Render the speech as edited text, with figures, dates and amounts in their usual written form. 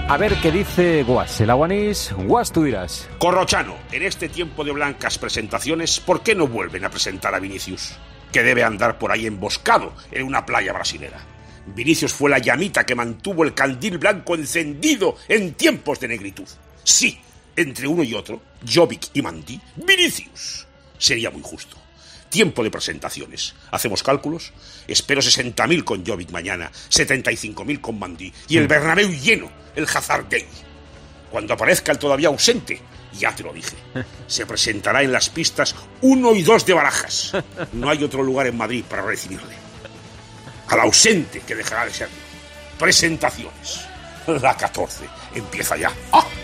A ver qué dice Guas. El Aguanís, Guas, tú dirás. Corrochano, en este tiempo de blancas presentaciones, ¿por qué no vuelven a presentar a Vinicius? Que debe andar por ahí emboscado en una playa brasilera. Vinicius fue la llamita que mantuvo el candil blanco encendido en tiempos de negritud. Sí, entre uno y otro, Jovic y Mendy, Vinicius. Sería muy justo. Tiempo de presentaciones. ¿Hacemos cálculos? Espero 60.000 con Jovic mañana, 75.000 con Mendy y el Bernabéu lleno, el Hazard Day. Cuando aparezca el todavía ausente, ya te lo dije, se presentará en las pistas 1 y 2 de Barajas. No hay otro lugar en Madrid para recibirle. Al ausente, que dejará de serlo. Presentaciones. La 14 empieza ya. ¡Ah!